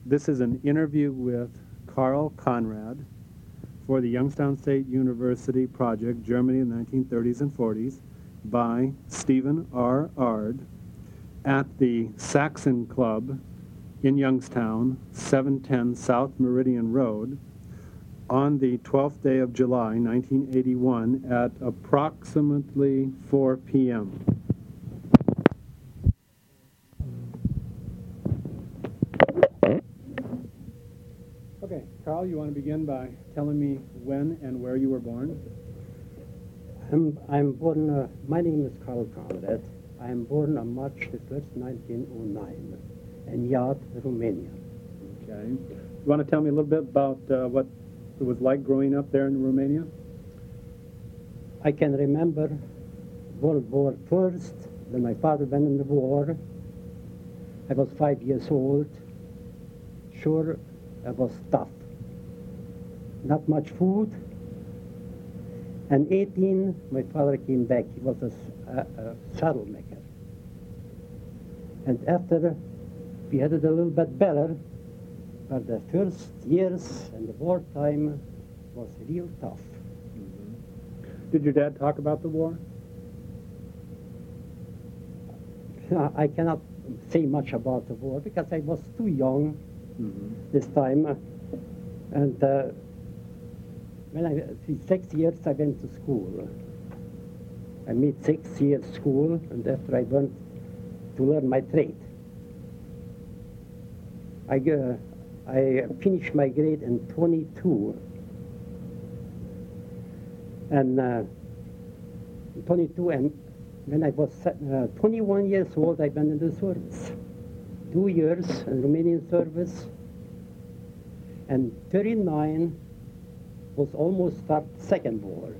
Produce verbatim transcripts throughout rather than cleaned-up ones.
this is an interview with Carl Conrad for the Youngstown State University project, Germany in the nineteen thirties and forties, by Stephen R. Ard at the Saxon Club in Youngstown, seven ten South Meridian Road, on the twelfth day of July, nineteen eighty-one, at approximately four p m Okay, Carl, you want to begin by telling me when and where you were born? I'm, I'm born, uh, my name is Carl Conrad. I am born on March the first, nineteen oh nine, in Iad, Romania. Okay. You want to tell me a little bit about uh, what it was like growing up there in Romania? I can remember World War First, when my father went in the war. I was five years old. Sure, I was tough. Not much food. And eighteen, my father came back. He was a, a, a saddle maker. And after, we had it a little bit better, but the first years and the wartime was real tough. Mm-hmm. Did your dad talk about the war? I cannot say much about the war because I was too young mm-hmm. this time. And uh, when I was six years, I went to school. I made six years school, and after I went to learn my trade. I, uh, I finished my grade in twenty-two. And uh, twenty-two, and when I was uh, twenty-one years old, I went into service. Two years in Romanian service, and thirty-nine was almost start second war.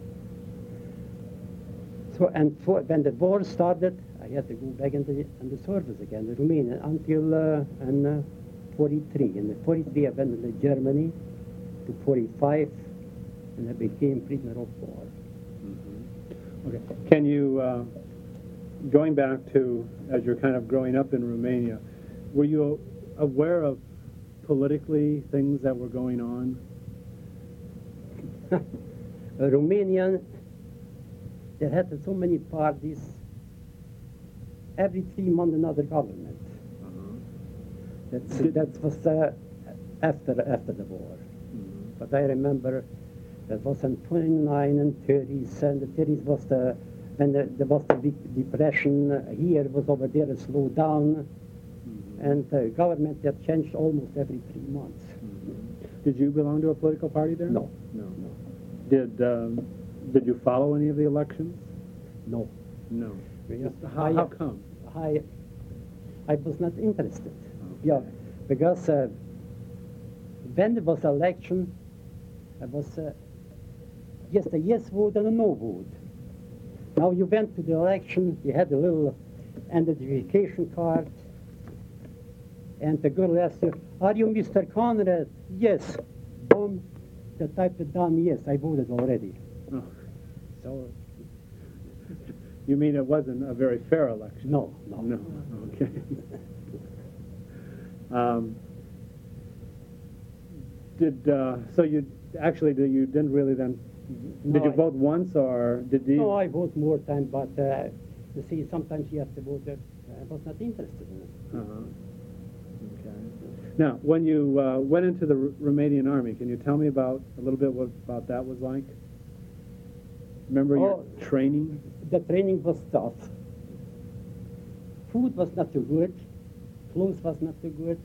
So, and for, when the war started, I had to go back into the, in the service again, in Romania, until uh, in uh, forty-three. In the forty-three, I went into Germany to forty-five, and I became prisoner of war. Mm-hmm. Okay. Can you, uh, going back to, as you're kind of growing up in Romania, were you aware of politically things that were going on? A Romanian, there had so many parties, every three months another government. Uh-huh. That's, that was uh, after, after the war. Mm-hmm. But I remember that was in twenty-nine and thirties, and the thirties was the, when the, there was the big depression, uh, here was over there a slow down, mm-hmm. and the government had changed almost every three months. Mm-hmm. Did you belong to a political party there? No. No. No. Did, um, did you follow any of the elections? No. No. Yeah. How, I, how come? I, I was not interested. Okay. Yeah, because uh, when there was election, I was uh, just a yes vote and a no vote. Now you went to the election, you had a little identification card, and the girl asked you, "Are you Mister Conrad?" "Yes." Boom, the type it down, "Yes, I voted already." Oh. So, You mean it wasn't a very fair election? no, no. No, okay. um, did, uh, so you, actually, did you didn't really then, did No, you I- vote once, or did you? No, I vote more time, but uh, you see, sometimes you have to vote that I was not interested in it. Uh-huh. Okay. Now, when you uh, went into the R Romanian army, can you tell me about, a little bit what about that was like? Remember Oh. your training? The training was tough. Food was not too good. Clothes was not too good.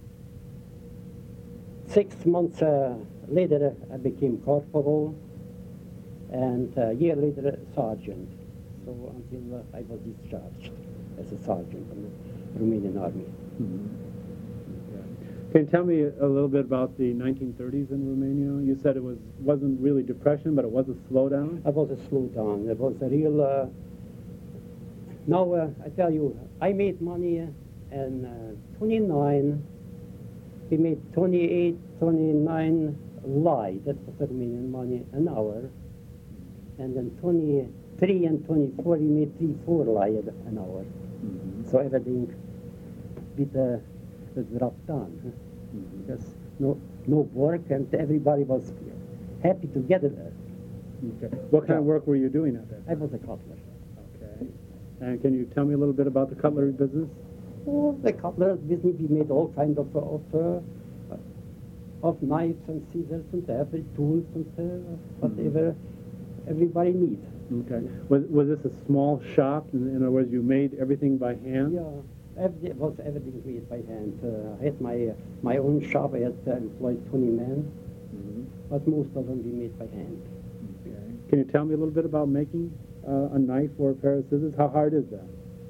Six months uh, later, I became corporal, and a year later, sergeant. So until uh, I was discharged as a sergeant from the Romanian army. Mm-hmm. Okay. Can you tell me a little bit about the nineteen thirties in Romania? You said it was, wasn't really depression, but it was a slowdown? I was a slowdown. It was a real... Uh, now, uh, I tell you, I made money in uh, twenty-nine. We made twenty-eight, twenty-nine lei. That was the Romanian money an hour. And then twenty-three and twenty-four, we made three, four lei an hour. Mm-hmm. So everything with the, the dropped down. Mhm. Because no, no work, and everybody was happy to get it. Okay. What kind of Yeah. work were you doing at that I time? was a cutler. Okay. And can you tell me a little bit about the cutlery business? Oh, the cutler business, we made all kind of, of, uh, of knives and scissors and every tools and uh, whatever everybody needs. Okay. Was, was this a small shop? In, in other words, you made everything by hand? Yeah, every, it was everything made by hand. Uh, I had my, uh, my own shop. I had uh, employed twenty men, Mhm. but most of them we made by hand. Okay. Can you tell me a little bit about making uh, a knife or a pair of scissors? How hard is that?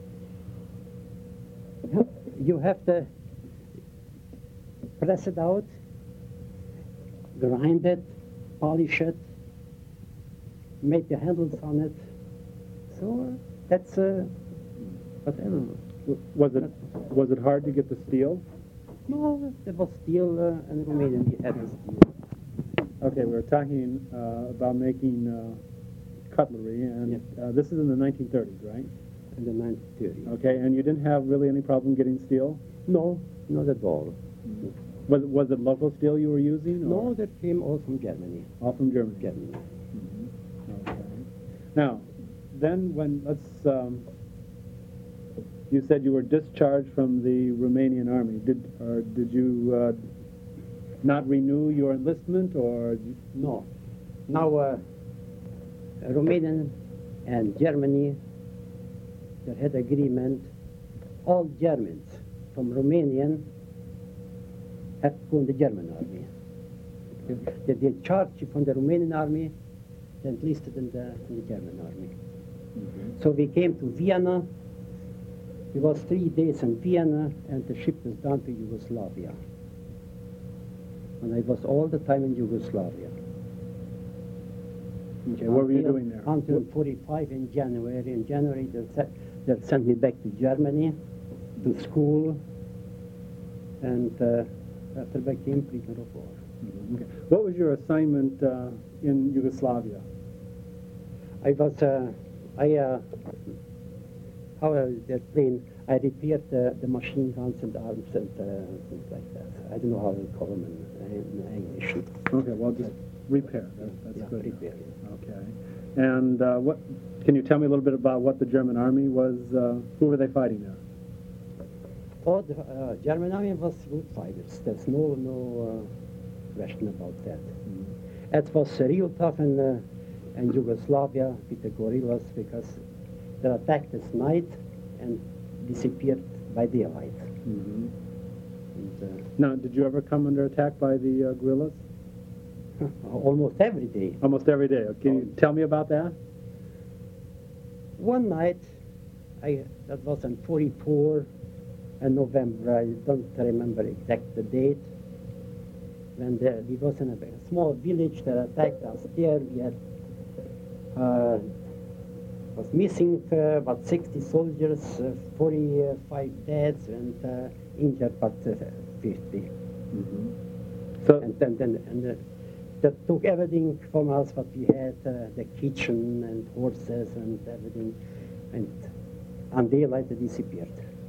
You have to press it out, grind it, polish it, make the handles on it. So uh, that's uh, whatever. W- Was it was it hard to get the steel? No, there was steel uh, and Romanian we had the steel. Okay, we were talking uh, about making uh, cutlery, and Yes. uh, this is in the nineteen thirties, right? In the nineteen thirties. Okay, and you didn't have really any problem getting steel? No, not at all. Was was it local steel you were using? Or No, that came all from Germany. all from Germany. Germany. Okay. Now, then when let's um, you said you were discharged from the Romanian army. Did or did you uh, not renew your enlistment, or No. Now, uh, Romania and Germany, they had agreement. All Germans from Romanian have to go in the German army. They, they charged you from the Romanian army, they enlisted in the, in the German army. So we came to Vienna. We was three days in Vienna, and the ship was down to Yugoslavia. And I was all the time in Yugoslavia. Okay, what were you Until- doing there? Until forty-five in January. In January, they, se- they sent me back to Germany, to school, and uh, after I became prisoner of war. Okay. What was your assignment uh, in Yugoslavia? I was, uh, I, uh, how I explain, I repaired the, the machine guns and arms and uh, things like that. I don't know how they call them in, in English. Okay, well, just repair. That, that's Yeah, good. repair. Okay. And uh, what? Can you tell me a little bit about what the German army was? Uh, who were they fighting there? Oh, the uh, German army was good fighters. There's no no uh, question about that. It was real tough in, uh, in Yugoslavia with the guerrillas because they attacked at night and disappeared by daylight. Mm-hmm. And, Now, did you ever come under attack by the uh, guerrillas? uh, almost every day. Almost every day. Can you tell me about that? One night, I that was in forty-four in November. I don't remember exact the date. When the, we was in a, a small village that attacked us there. We had uh, was missing uh, about sixty soldiers, uh, forty-five dead, and uh, injured about uh, fifty. Mm-hmm. So, And then, then and uh, that took everything from us what we had, uh, the kitchen and horses and everything, and on daylight they disappeared.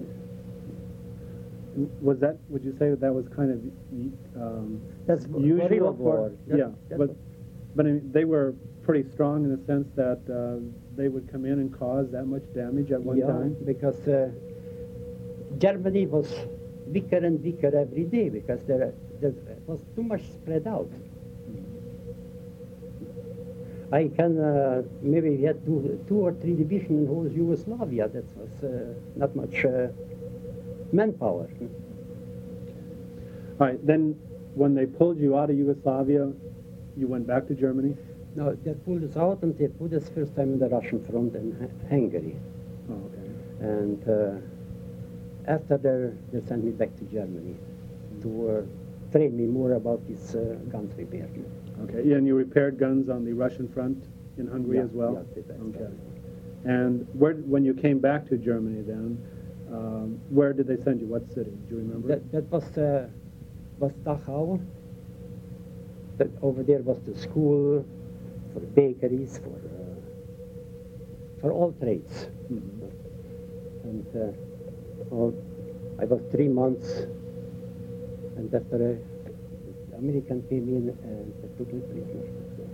was that? Would you say that that was kind of um, That's usual guerrilla for? war. That- Yeah, that but was- but I mean, they were pretty strong in the sense that uh, they would come in and cause that much damage at one yeah, time. because uh, Germany was weaker and weaker every day because there, there was too much spread out. I can, uh, maybe we had two, two or three divisions in whole Yugoslavia. That was uh, not much uh, manpower. All right. Then, when they pulled you out of Yugoslavia, you went back to Germany. No, they pulled us out and they put us first time in the Russian front in Hu- Hungary. Oh, okay. And uh, after that, they sent me back to Germany to uh, train me more about this uh, guns repair. Okay. Yeah, and you repaired guns on the Russian front in Hungary Yeah, as well. yeah, that's Okay. right. And where, when you came back to Germany, then, um, where did they send you? What city? Do you remember? That, that was, uh, was Dachau. That over there was the school for bakeries, for, uh, for all trades. Mhm. And uh, well, I was three months And after uh, the American came in and they took me prisoner.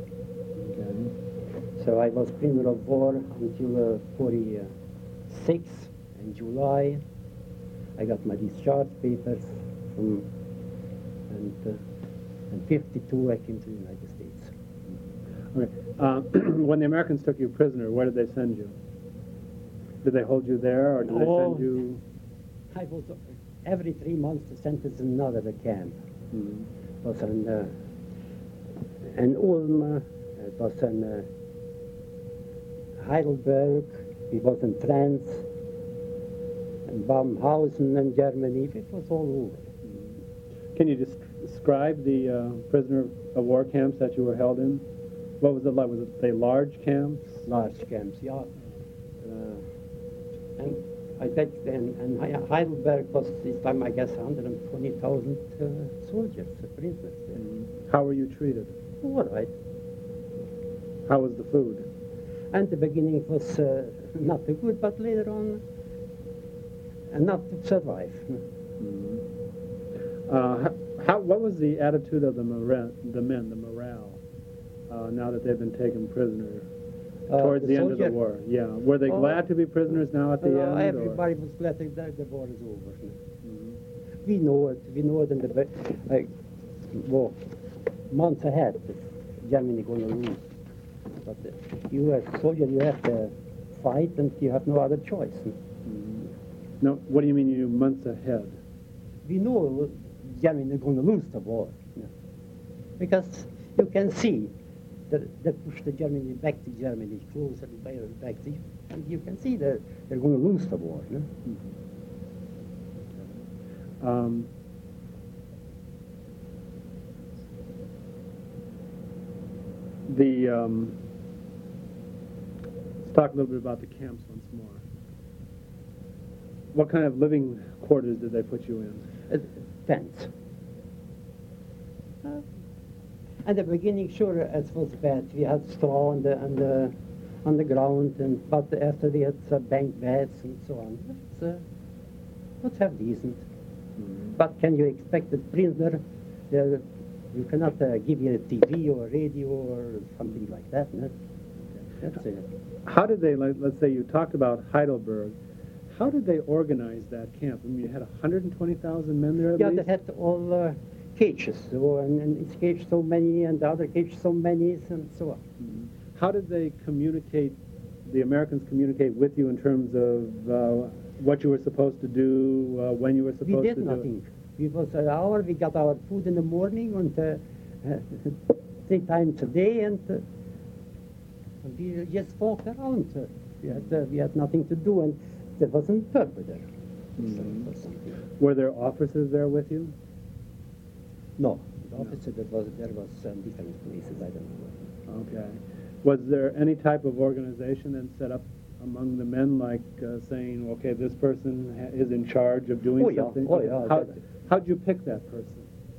Okay. So I was prisoner of war until uh, forty-six in July. I got my discharge papers from, and uh, in fifty-two I came to the United States. Okay. Uh, when the Americans took you prisoner, where did they send you? Did they hold you there, or did they Oh. send you? I was uh, every three months sent to another camp. Mhm. It was in, uh, in Ulm, it was in uh, Heidelberg, it was in France, in Baumhausen in Germany, it was all over. Can you just describe the uh, prisoner of war camps that you were held in? What was it like? Was it they large camps? Large camps, yeah. Uh, and I think in, in Hei- Heidelberg was this time, I guess, one hundred twenty thousand uh, soldiers, uh, prisoners there. How were you treated? All right. How was the food? And the beginning it was uh, not too good, but later on, enough to survive. Uh, how, how, what was the attitude of the, mora- the men, the morale, uh, now that they've been taken prisoner Uh, towards the the, end of the soldier- war? Yeah. Were they Oh. glad to be prisoners now at the Uh, end? everybody was glad that the war is over. Mhm. We know it. We know it in the be- like, well, months ahead. that Germany going to lose. But uh, you as a soldier, you have to fight, and you have no other choice. Mhm. No, what do you mean you months ahead? We know Germany is going to lose the war, because you can see that they push the Germany back to Germany, closer and better back to you, and you can see that they're going to lose the war. No? Um, the um, let's talk a little bit about the camps once more. What kind of living quarters did they put you in? Uh, tents. Uh, at the beginning, sure, it was bad. We had straw on the on the on the ground, and but after we had uh, bank beds and so on. It's, uh, let's have decent. But can you expect a prisoner? Uh, you cannot uh, give you a T V or a radio or something like that. No? That's it. How did they, like, let's say you talked about Heidelberg, how did they organize that camp? I mean, you had one hundred twenty thousand men there at Yeah, least? they had all uh, cages, so, and, and each cage so many, and the other cage so many, and so on. Mhm. How did they communicate, the Americans communicate with you in terms of uh, what you were supposed to do, uh, when you were supposed We to did do nothing. We was an hour, we got our food in the morning, and uh, uh, three times a day, and, uh, and we just walked around. Uh, we, had, uh, we had nothing to do, and there was an interpreter. Mhm. So it was something. it? Were there officers there with you? No, the officer that was there was um, different places, I don't know. Okay. Was there any type of organization then set up among the men, like uh, saying, okay, this person ha- is in charge of doing Oh, yeah. something? Oh, yeah, How, that- how'd you pick that person?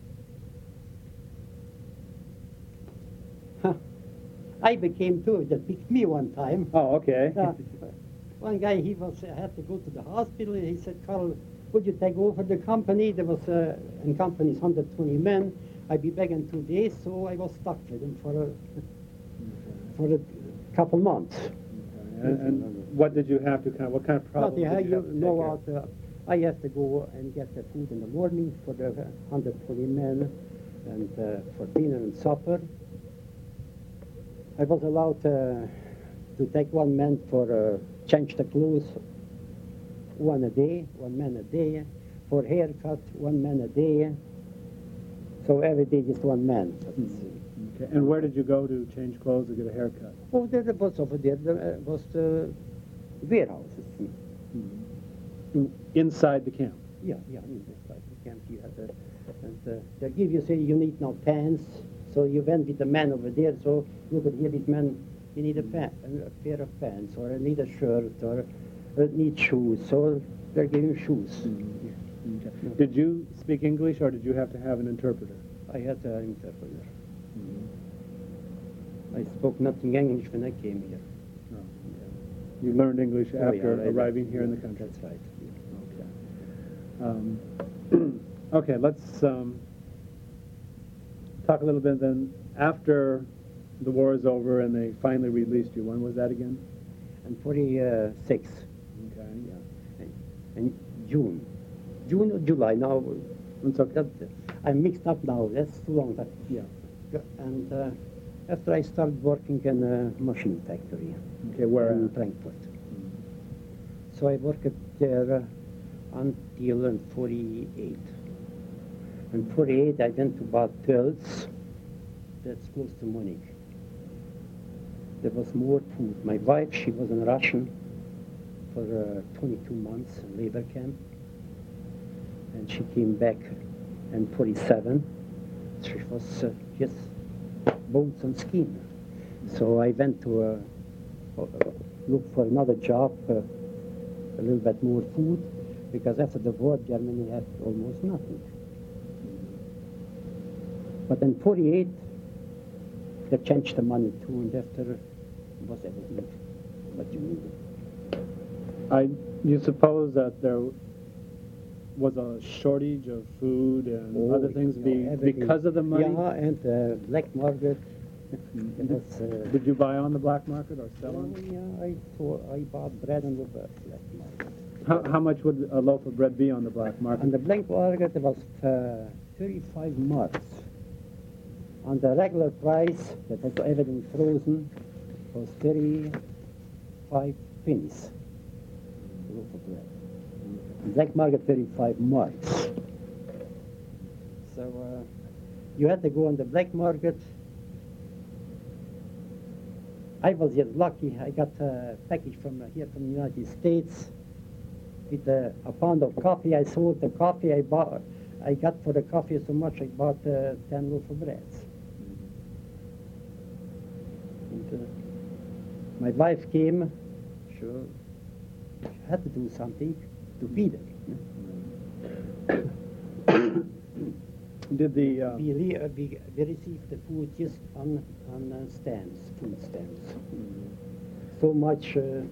I became two that picked me one time. Oh, okay. Uh, one guy, he was uh, had to go to the hospital. He said, Carl, would you take over the company? There was uh, in company's one hundred twenty men. I'd be back in two days, so I was stuck with him for a, for a couple months. And, and what did you have to kind of, what kind of But problems yeah, did you you have to know take care what, uh, I have to go and get the food in the morning for the one hundred twenty men, and uh, for dinner and supper. I was allowed uh, to take one man for uh, change the clothes, one a day, one man a day. For haircut, one man a day. So every day just one man. of? Okay. And where did you go to change clothes or get a haircut? Oh, there was over there, there uh, was the warehouses. Inside the camp? Yeah, yeah, in this type of camp you have the, and uh, they give you, say, you need no pants, so you went with the man over there, so you could hear this man, you need a, pa- a pair of pants, or I need a shirt, or I need shoes, so they're giving shoes. Okay. Did you speak English or did you have to have an interpreter? I had an interpreter. I spoke nothing English when I came here. No. You learned English Oh, after yeah, I- arriving here in the yeah, country? That's right. Okay. Um, Okay, let's um, talk a little bit then. After the war is over and they finally released you, when was that again? And forty-six, Okay. yeah. In June. June or July, now. It's okay. That, I'm mixed up now, that's too long. But, Yeah. and uh, after I started working in a machine factory Okay, where? in at? Frankfurt. So I worked there uh, until in forty-eight. In forty-eight, I went to Bad Tölz, that's close to Munich. There was more food. My wife, she was in Russian for uh, twenty-two months in labor camp. And she came back in forty-seven. She was uh, just bones and skin. So I went to uh, uh, look for another job, uh, a little bit more food, because after the war, Germany had almost nothing. But in forty-eight, they changed the money too, and after was everything what you needed. I, you suppose that there was a shortage of food and Oh, other things yeah, be, everything. because of the money? Yeah, and uh, black market. Mhm. It was, uh, Did you buy on the black market or sell on? yeah, I saw, I bought bread on the black market. How, how much would a loaf of bread be on the black market? On the black market, it was uh, thirty-five marks. On the regular price, that was everything frozen, was thirty-five pennies. A loaf of bread. Black market, thirty-five marks. So uh, you had to go on the black market. I was just lucky. I got a package from uh, here from the United States with uh, a pound of coffee. I sold the coffee I bought. I got for the coffee so much I bought uh, ten loaf of breads. And, uh, my wife came. Sure, she had to do something to feed it. Did the, uh, We, re- uh, we, we received the food just on, on uh, stamps, food stamps. So much uh,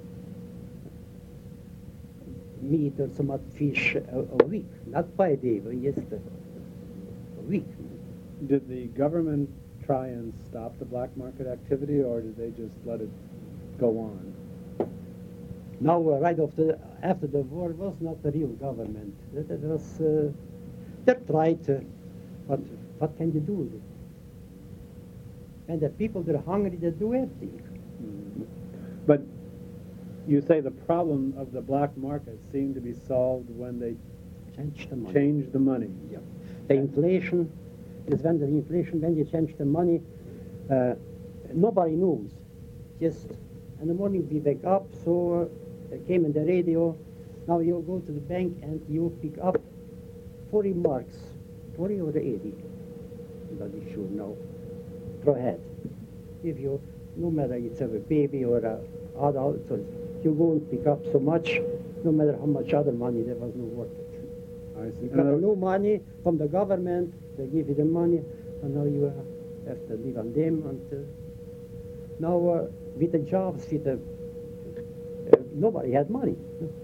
meat or so much fish a, a week, not by day, but just a, a week. did the government try and stop the black market activity, or did they just let it go on? Now, uh, right after, after the war, it was not the real government. It, it was, uh, they tried, uh, but what can you do? And the people that are hungry, they do everything. But you say the problem of the black market seemed to be solved when they Change the money. changed the money. Yeah. The inflation is when the inflation, when you change the money, uh, nobody knows. Just in the morning we wake up, so uh, it came in the radio. Now you go to the bank and you pick up forty marks, forty or eighty. Not sure now. Go ahead. If you, no matter it's a baby or a adult, so you go and pick up so much, no matter how much other money, there was no worth it. I see. You In got other- no money from the government, they give you the money, and now you uh, have to live on them. And uh, now uh, with the jobs, with the, uh, nobody had money.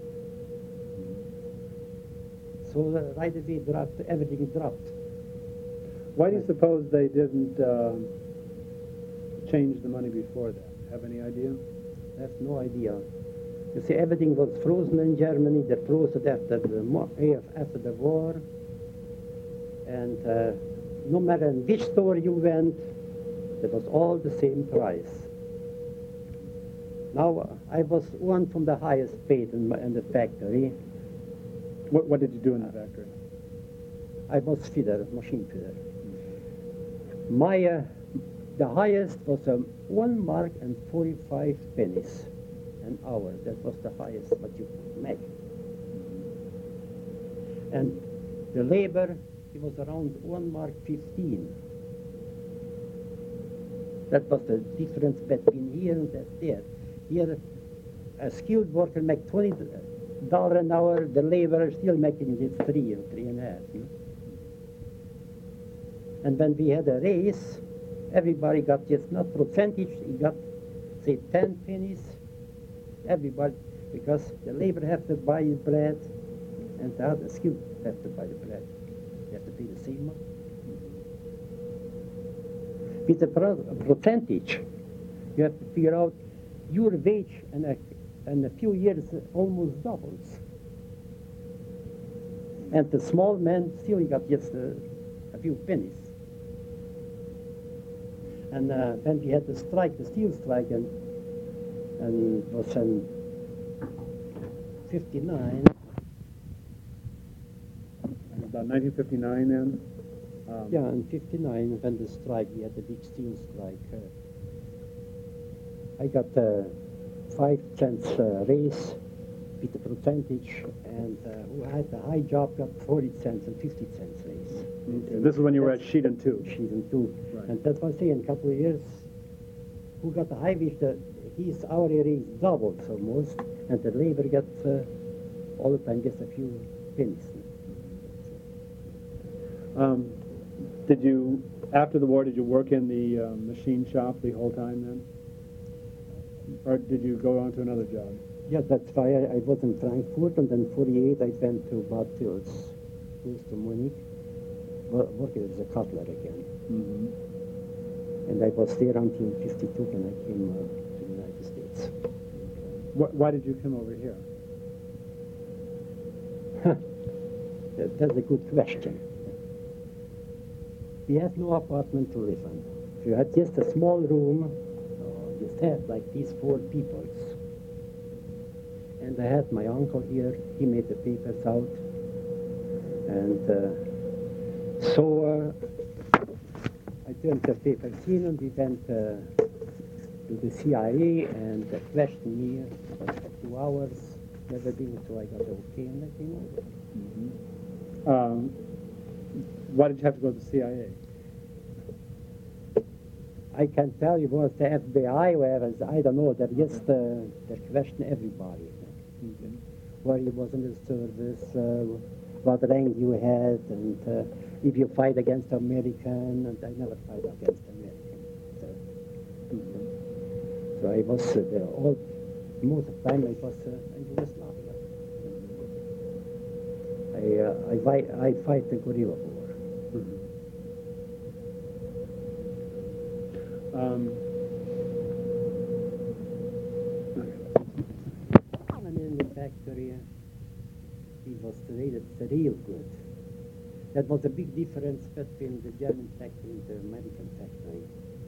So uh, right away dropped, everything dropped. Why do you suppose they didn't uh, change the money before that? Have any idea? I have no idea. You see, everything was frozen in Germany. They froze it after the, mo- eh, after the war. And uh, no matter in which store you went, it was all the same price. Now, uh, I was one from the highest paid in, my, in the factory. What, what did you do in the factory? I was feeder, machine feeder. My, uh, the highest was um, one mark and forty-five pennies an hour. That was the highest what you could make. And the labor, it was around one mark fifteen. That was the difference between here and that there. Here, a skilled worker make twenty dollars an hour. The laborer still making just three or three and a half. You know? And when we had a raise, everybody got just not percentage. He got say ten pennies. Everybody, because the labor have to buy his bread, and the other skilled have to buy the bread. same money. With the pro- percentage, you have to figure out your wage in a, in a few years almost doubles. And the small man still got just a, a few pennies. And uh, then we had the strike, the steel strike, and, and it was in fifty-nine. About nineteen fifty-nine then? Um, Yeah, in fifty-nine, when the strike, we had the big steel strike. Uh, I got uh, five cents uh, raise with the percentage, and uh, who had the high job got forty cents and fifty cents raise. Okay. This is when you were at Sheet and Two. Sheet and two. Right. And that's what I say, in a couple of years, who got the high wage, the, his hourly raise doubled almost, and the labor got uh, all the time just a few pennies. Um, did you, after the war, did you work in the uh, machine shop the whole time then? Or did you go on to another job? Yeah, that's why I, I was in Frankfurt, and then forty-eight I went to Bad Tils, close to Munich, wo- working as a cutler again. Mm-hmm. And I was there until fifty-two when I came uh, to the United States. Wh- why did you come over here? That- That's a good question. We had no apartment to live in. We had just a small room, uh, just had like these four peoples. And I had my uncle here, he made the papers out. And uh, so uh, I turned the papers in, and we went uh, to the C I A, and they questioned me for two hours, never been, so I got okay, and I came over. Mm-hmm. Um, why did you have to go to the C I A? I can tell you was the F B I, whereas I don't know, they're just, uh, they question everybody. Okay. Where you was in the service, uh, what rank you had, and uh, if you fight against American, and I never fight against American. So, Mm-hmm. so I was uh, there all, most of the time I was uh, in Yugoslavia. I, uh, I, fight, I fight the guerrilla war. Mm-hmm. Um, And in the factory, it was rated the real good. That was a big difference between the German factory and the American factory.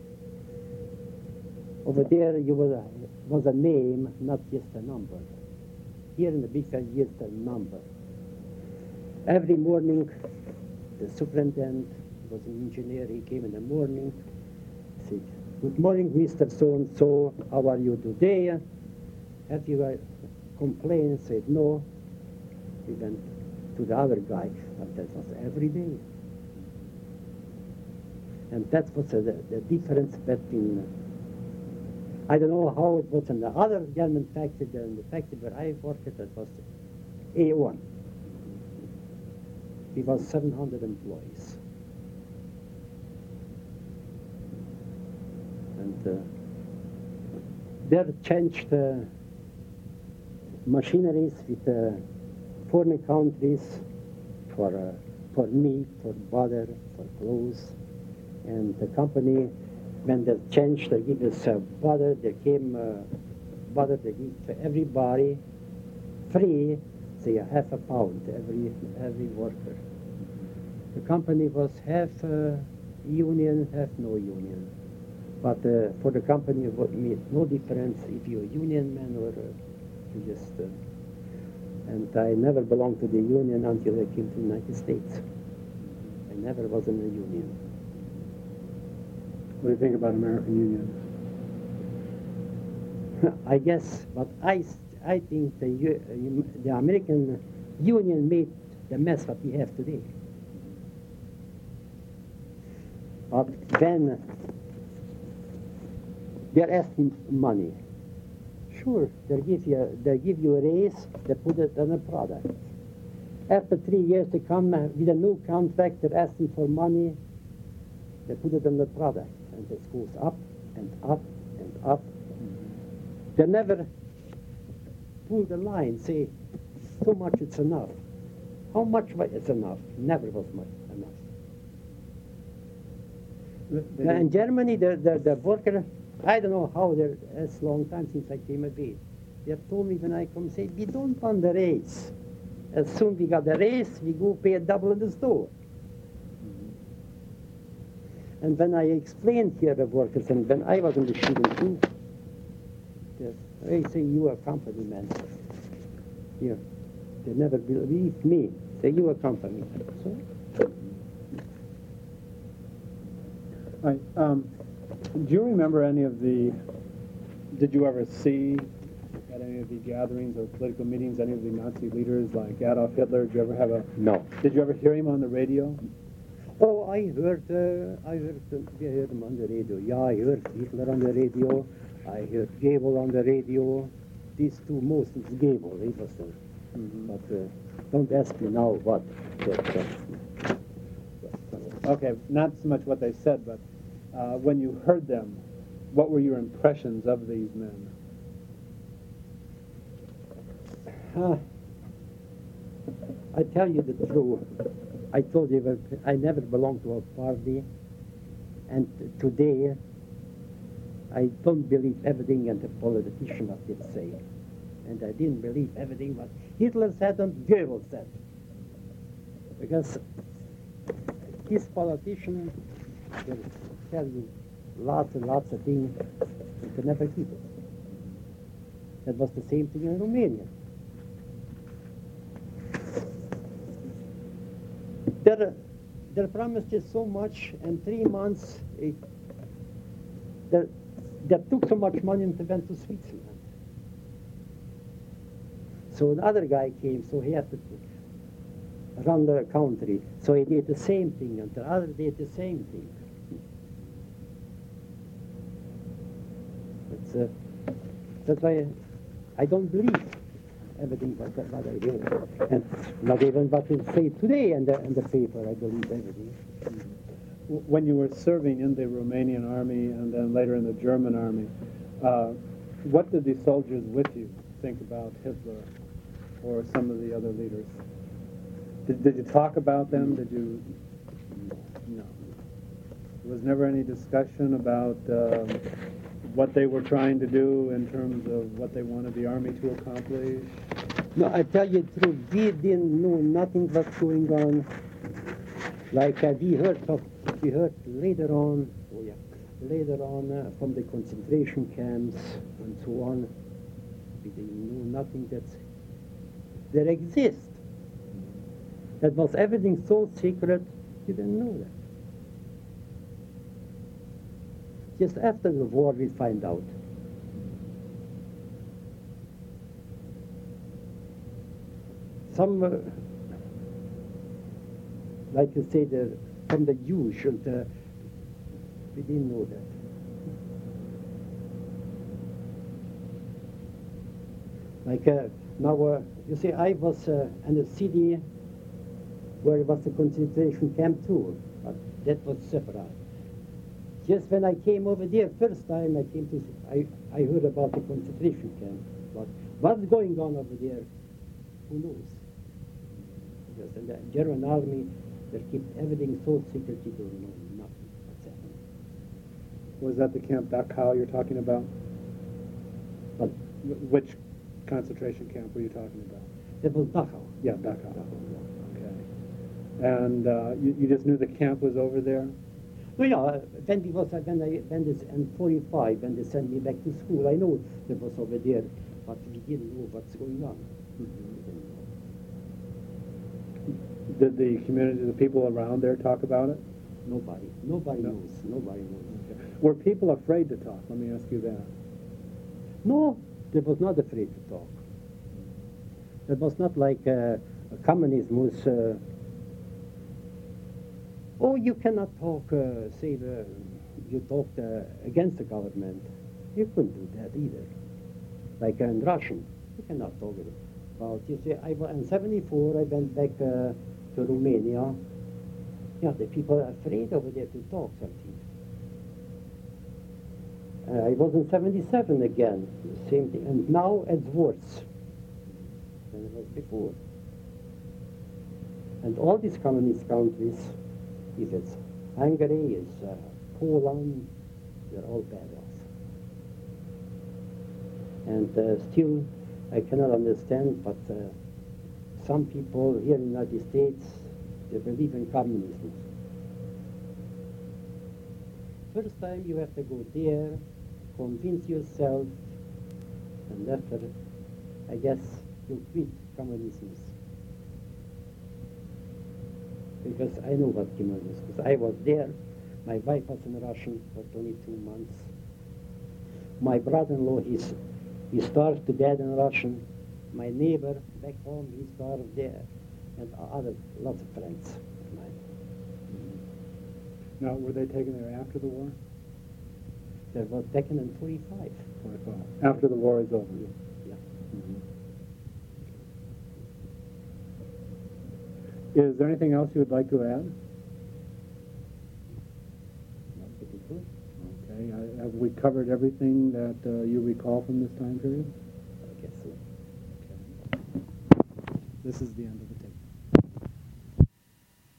Over there, you was a, was a name, not just a number. Here in the big factory, just a number. Every morning, the superintendent was an engineer. He came in the morning, said, "Good morning, Mister So-and-so. How are you today? Have you uh, complained?" Said, "No." He went to the other guy, but that was every day. And that was uh, the, the difference between, uh, I don't know how it was in the other German factory, but in the factory where I worked, it was A one. He was seven hundred employees. And uh, there changed uh, machineries with uh, foreign countries for, uh, for meat, for butter, for clothes. And the company, when they changed, they give us uh, butter, they came uh, butter, they give to everybody free, say a half a pound every, every worker. The company was half uh, union, half no union. But uh, for the company, it would make no difference if you're a union man or uh, you just. Uh, and I never belonged to the union until I came to the United States. I never was in a union. what do you think about American Union? I guess, but I, I think the, U- the American Union made the mess that we have today. But then they're asking money. Sure, they give you they give you a raise, they put it on a product. After three years, they come with a new contract, they're asking for money, they put it on the product, and it goes up and up and up. They never pull the line, say, so much it's enough. How much wa- it's enough? Never was much enough. They Yeah, in didn't- Germany, the, the, the worker, I don't know how, there, it's a long time since I came of age. They have told me when I come, say, we don't want the race. As soon we got the race, we go pay a double in the store. And when I explained here the workers, and when I was in the shooting too, yes, they say, you are company man. Here, they never believed me. Say, you are company man. So, All right, um, do you remember any of the, did you ever see at any of the gatherings or political meetings, any of the Nazi leaders like Adolf Hitler? Did you ever have a, no. did you ever hear him on the radio? Oh, I heard, uh, I heard, uh, we heard him on the radio. Yeah, I heard Hitler on the radio. I heard Gable on the radio. These two most, it's Gable, he was there. Mhm. But uh, don't ask me now what. But, uh, Okay, not so much what they said, but uh, when you heard them, what were your impressions of these men? uh, I tell you the truth. I told you that I never belonged to a party, and today I don't believe everything that the politician what they say, and I didn't believe everything what Hitler said and Goebbels said, because this politician will tell you lots and lots of things you can never keep it. That was the same thing in Romania. They they promised you so much in three months. It, they, they took so much money and they went to Switzerland. So another guy came, so he had to run the country. So he did the same thing, and the other did the same thing. It's, uh, that's why I don't believe everything what, what I hear. And not even what they say today in the, in the paper, I believe everything. W- When you were serving in the Romanian army and then later in the German army, uh, what did the soldiers with you think about Hitler or some of the other leaders? Did, did you talk about them? Did you? No. There was never any discussion about um, what they were trying to do in terms of what they wanted the army to accomplish? No, I tell you the truth, we didn't know nothing what's going on. Like uh, we heard of, we heard later on, oh yeah, later on uh, from the concentration camps and so on. We didn't know nothing that there exists. That was everything so secret, you didn't know that. Just after the war we find out. Some, uh, like you say, the, from the Jews, and uh, we didn't know that. Like uh, now, uh, you see, I was uh, in a city where it was a concentration camp too, but that was separate. Just when I came over there, first time I came to, I, I heard about the concentration camp. But what's going on over there, who knows? Because in the German army, they keep everything so secret, you don't know nothing what's happening. Was that the camp Dachau you're talking about? But Wh- Which concentration camp were you talking about? that was Dachau. Yeah, Dachau. Okay. And uh, you, you just knew the camp was over there? No, yeah, uh, when we was, uh, when I, when this, in forty-five, when they sent me back to school, I know that was over there, but we didn't know what's going on. We didn't know. Did the community, the people around there talk about it? Nobody, nobody No. knows, nobody knows. Okay. Were people afraid to talk? Let me ask you that. No, they was not afraid to talk. It was not like uh, communism was, uh, oh, you cannot talk, uh, say, the, you talked uh, against the government. You couldn't do that either. Like in Russian, you cannot talk about, you see, I, wa- in seventy-four, I went back uh, to Romania. Yeah, the people are afraid over there to talk something. Uh, I was in seventy-seven again, the same thing. And now it's worse than it was before. And all these communist countries, if it's Hungary, is uh, Poland, they're all bad also. And uh, still, I cannot understand, but uh, some people here in the United States, they believe in communism. First time you have to go there, convince yourself, and after, I guess, you quit communism. Because I know what communism is. Because I was there. My wife was in Russian for twenty-two months. My brother-in-law, he's, he starved to death in Russian. My neighbor back home, he starved there. And other, lots of friends of mine. Now, were they taken there after the war? They were taken in forty-five. forty-five. After the war is over? Yeah. Mm-hmm. Is there anything else you would like to add? Not pretty good. Okay. I, have we covered everything that uh, you recall from this time period? I guess so. Okay. This is the end of the